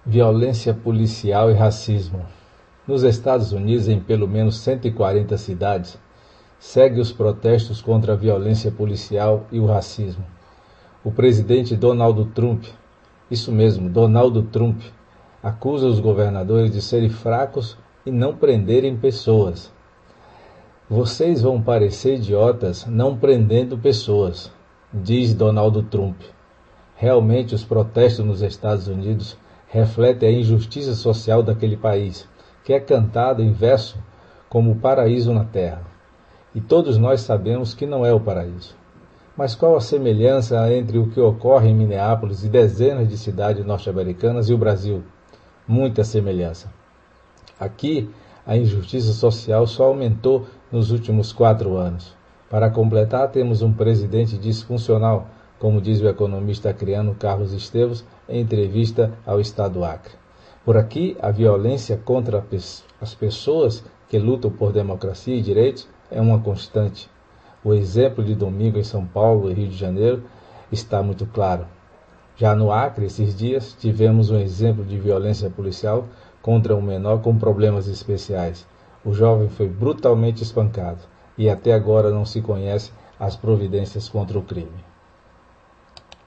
Violência policial e racismo. Nos Estados Unidos, em pelo menos 140 cidades, segue os protestos contra a violência policial e o racismo. O presidente Donald Trump, isso mesmo, Donald Trump, acusa os governadores de serem fracos e não prenderem pessoas. Vocês vão parecer idiotas não prendendo pessoas, diz Donald Trump. Realmente, os protestos nos Estados Unidos refletem a injustiça social daquele país, que é cantado em verso como o paraíso na terra. E todos nós sabemos que não é o paraíso. Mas qual a semelhança entre o que ocorre em Minneapolis e dezenas de cidades norte-americanas e o Brasil? Muita semelhança. Aqui, a injustiça social só aumentou nos últimos 4 anos. Para completar, temos um presidente disfuncional, como diz o economista acreano Carlos Esteves em entrevista ao Estado Acre. Por aqui, a violência contra as pessoas que lutam por democracia e direitos é uma constante. O exemplo de domingo em São Paulo e Rio de Janeiro está muito claro. Já no Acre, esses dias, tivemos um exemplo de violência policial contra um menor com problemas especiais. O jovem foi brutalmente espancado e até agora não se conhece as providências contra o crime.